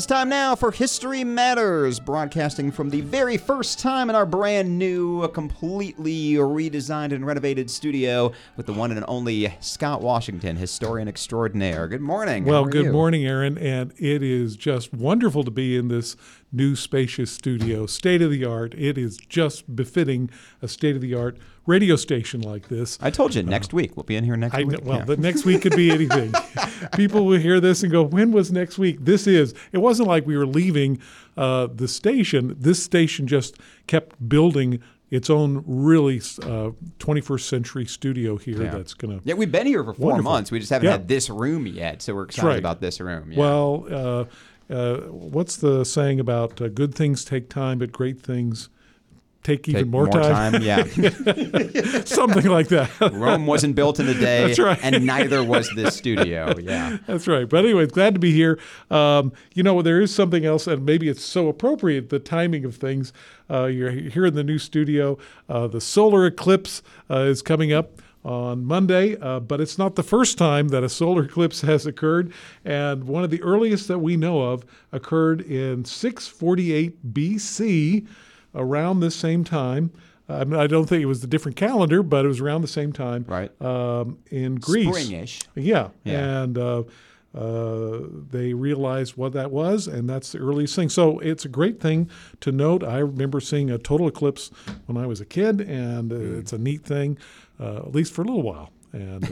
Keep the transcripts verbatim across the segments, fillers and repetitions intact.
It's time now for History Matters, broadcasting from the very first time in our brand new, completely redesigned and renovated studio with the one and only Scott Washington, historian extraordinaire. Good morning. Well, How are good you? morning, Aaron, and it is just wonderful to be in this new spacious studio, state-of-the-art. It is just befitting a state-of-the-art radio station like this. I told you, next uh, week. We'll be in here next I week. Know, well, yeah. the next week could be anything. People will hear this and go, when was next week? This is. It wasn't like we were leaving uh, the station. This station just kept building its own really uh, twenty-first century studio here yeah. that's going to... Yeah, we've been here for four wonderful. months. We just haven't yeah. had this room yet, so we're excited right. about this room. Yeah. Well, uh, uh, what's the saying about uh, good things take time, but great things take even Take more, more time? time yeah. Something like that. Rome wasn't built in a day, That's right. and neither was this studio. Yeah, That's right. But anyway, glad to be here. Um, you know, there is something else, and maybe it's so appropriate, the timing of things. Uh, you're here in the new studio. Uh, the solar eclipse uh, is coming up on Monday, uh, but it's not the first time that a solar eclipse has occurred, and one of the earliest that we know of occurred in six forty-eight B C, around this same time. I mean, I don't think it was the different calendar, but it was around the same time. Right. Um, in Greece. Springish. Yeah. Yeah. And uh, uh, they realized what that was, and that's the earliest thing. So it's a great thing to note. I remember seeing a total eclipse when I was a kid, and uh, mm. it's a neat thing, uh, at least for a little while. And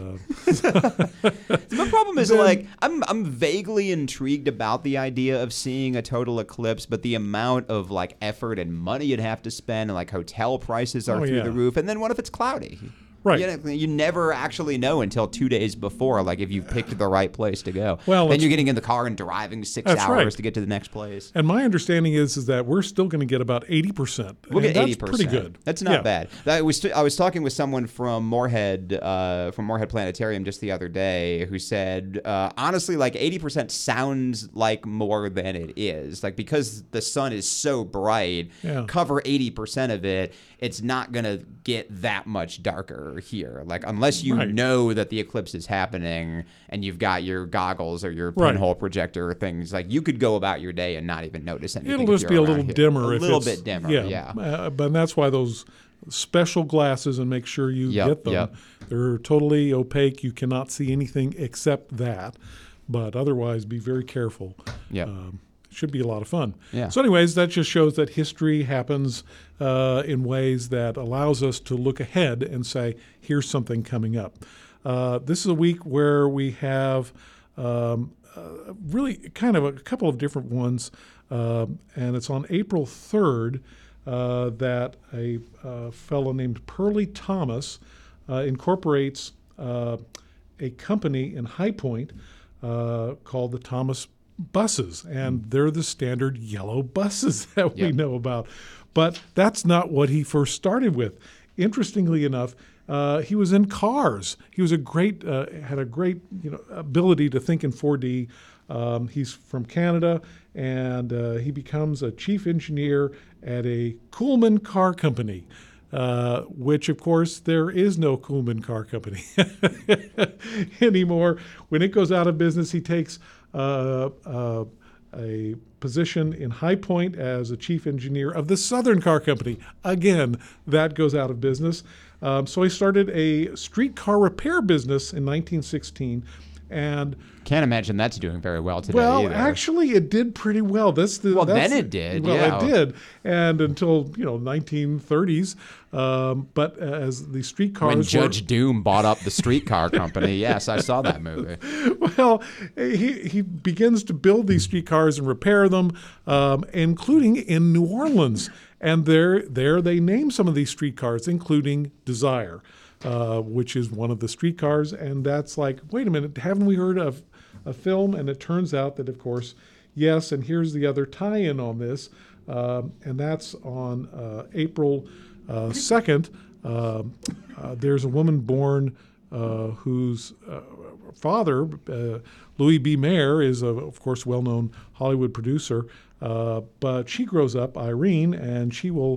uh, my problem is then, like I'm I'm vaguely intrigued about the idea of seeing a total eclipse, but the amount of like effort and money you'd have to spend, and like hotel prices are oh, through yeah. the roof. And then what if it's cloudy? Right. You, know, you never actually know until two days before, like if you've picked the right place to go. Well, then you're getting in the car and driving six hours right. to get to the next place. And my understanding is is that we're still going to get about eighty percent. We'll get eighty percent. percent. That's pretty good. That's not yeah. bad. I was I was talking with someone from Moorhead uh, from Moorhead Planetarium just the other day who said, uh, honestly, like eighty percent sounds like more than it is. Like because the sun is so bright, yeah. cover eighty percent of it, it's not going to get that much darker here. Like unless you right. know that the eclipse is happening and you've got your goggles or your right. pinhole projector or things, like you could go about your day and not even notice anything. It'll just be a little here. dimmer. A if little it's, bit dimmer, yeah. yeah. Uh, but that's why those special glasses, and make sure you yep, get them. Yep. They're totally opaque. You cannot see anything except that. But otherwise, be very careful. Yeah. Um, should be a lot of fun. Yeah. So anyways, that just shows that history happens uh, in ways that allows us to look ahead and say, here's something coming up. Uh, this is a week where we have um, uh, really kind of a couple of different ones, uh, and it's on April third uh, that a uh, fellow named Pearlie Thomas uh, incorporates uh, a company in High Point uh, called the Thomas Buses, and they're the standard yellow buses that we yep. know about. But that's not what he first started with. Interestingly enough, uh, he was in cars. He was a great, uh, had a great, you know, ability to think in four D. Um, he's from Canada, and uh, he becomes a chief engineer at a Coolman car company. Uh, which, of course, there is no Coolman car company anymore. When it goes out of business, he takes uh, uh, a position in High Point as a chief engineer of the Southern Car Company. Again, that goes out of business. Um, so he started a streetcar repair business in nineteen sixteen. And can't imagine that's doing very well today well, either. actually, it did pretty well. That's the well, that's, then it did. Well, yeah. it did, and until you know nineteen thirties. Um, but as the streetcars when Judge were, Doom bought up the streetcar company, yes, I saw that movie. Well, he he begins to build these streetcars and repair them, um, including in New Orleans. And there there they name some of these streetcars, including Desire. Uh, which is one of the streetcars, and that's like, wait a minute, haven't we heard of a film? And it turns out that, of course, yes, and here's the other tie-in on this, um, and that's on uh, April uh, second. Uh, uh, there's a woman born uh, whose uh, father, uh, Louis B. Mayer, is, a, of course, well-known Hollywood producer, uh, but she grows up, Irene, and she will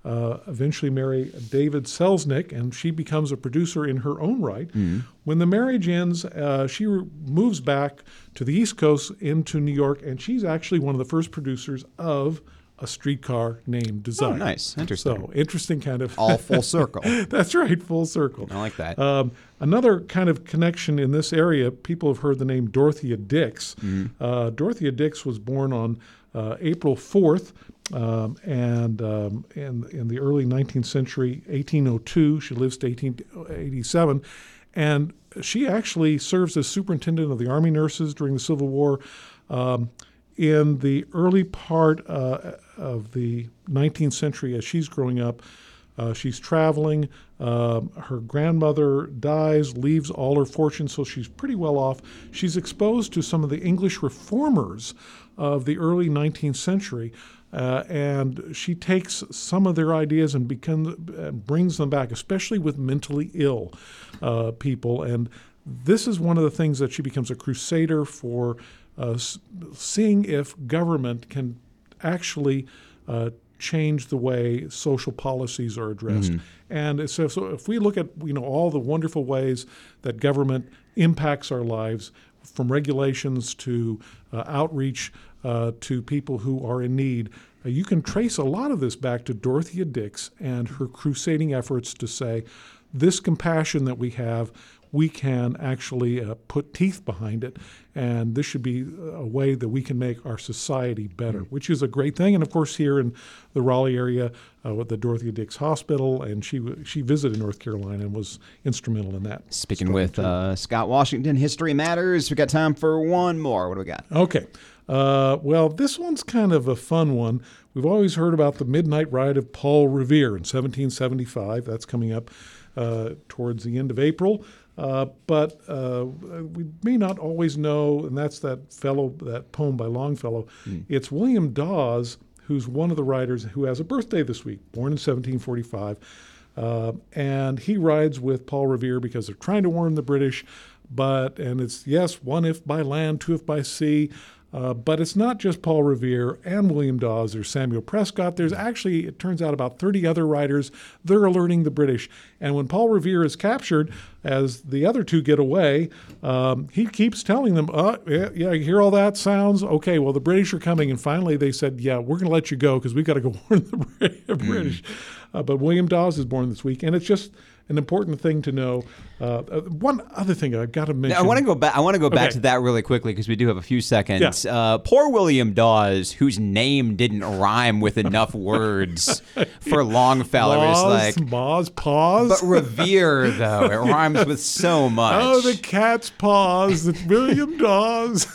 uh, eventually marry David Selznick, and she becomes a producer in her own right. Mm-hmm. When the marriage ends, uh, she re- moves back to the East Coast into New York, and she's actually one of the first producers of A Streetcar Named Desire. Oh, nice. Interesting. So, interesting kind of... All full circle. That's right, full circle. I like that. Um, another kind of connection in this area, people have heard the name Dorothea Dix. Mm-hmm. Uh, Dorothea Dix was born on uh, April fourth, um, and um, in, in the early nineteenth century, eighteen oh two. She lives to eighteen eighty-seven. And she actually serves as superintendent of the Army nurses during the Civil War. Um, in the early part uh, of the nineteenth century, as she's growing up, uh, she's traveling. Um, her grandmother dies, leaves all her fortune, so she's pretty well off. She's exposed to some of the English reformers of the early nineteenth century, uh, and she takes some of their ideas and becomes, uh, brings them back, especially with mentally ill uh, people. And this is one of the things that she becomes a crusader for, uh, seeing if government can actually uh, change the way social policies are addressed. Mm-hmm. And so, so if we look at you know all the wonderful ways that government impacts our lives, from regulations to uh, outreach uh, to people who are in need, uh, you can trace a lot of this back to Dorothea Dix and her crusading efforts to say, this compassion that we have, we can actually uh, put teeth behind it, and this should be a way that we can make our society better, mm-hmm. which is a great thing. And of course, here in the Raleigh area uh, with the Dorothea Dix Hospital, and she she visited North Carolina and was instrumental in that. Speaking with uh, Scott Washington, History Matters. We got time for one more. What do we got? Okay. Uh, well, this one's kind of a fun one. We've always heard about the Midnight Ride of Paul Revere in seventeen seventy-five. That's coming up uh, towards the end of April. Uh, but uh, we may not always know, and that's that fellow, that poem by Longfellow. Mm. It's William Dawes, who's one of the writers who has a birthday this week, born in seventeen forty-five. Uh, and he rides with Paul Revere because they're trying to warn the British. But, and it's, yes, one if by land, two if by sea. Uh, but it's not just Paul Revere and William Dawes. There's Samuel Prescott. There's actually, it turns out, about thirty other writers. They're alerting the British. And when Paul Revere is captured, as the other two get away, um, he keeps telling them, uh, yeah, yeah, you hear all that sounds? Okay, well, the British are coming. And finally they said, yeah, we're going to let you go because we've got to go warn the British. Uh, but William Dawes is born this week. And it's just an important thing to know. Uh, one other thing I've got to mention. Now, I want to go back. I want to go back okay. to that really quickly because we do have a few seconds. Yeah. Uh, poor William Dawes, whose name didn't rhyme with enough words for Longfellow. Moz, It's like Moz, pause. But Revere, though, it rhymes with so much. Oh, the cat's paws. It's William Dawes.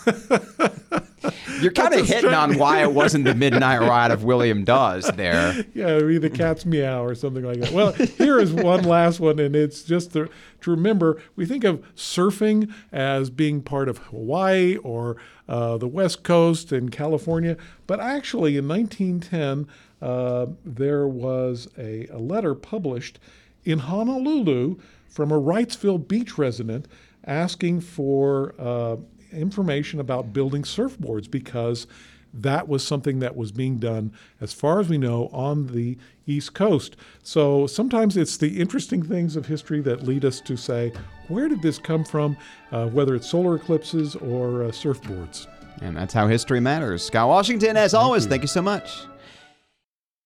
You're kind of hitting on why it wasn't the Midnight Ride of William Dawes there. Yeah, maybe the cat's meow or something like that. Well, here is one last one, and it's just to, to remember, we think of surfing as being part of Hawaii or uh, the West Coast in California, but actually in nineteen ten, uh, there was a, a letter published in Honolulu from a Wrightsville Beach resident asking for uh, information about building surfboards because that was something that was being done, as far as we know, on the East Coast. So sometimes it's the interesting things of history that lead us to say, where did this come from, uh, whether it's solar eclipses or uh, surfboards? And that's how history matters. Scott Washington, as always, thank you so much.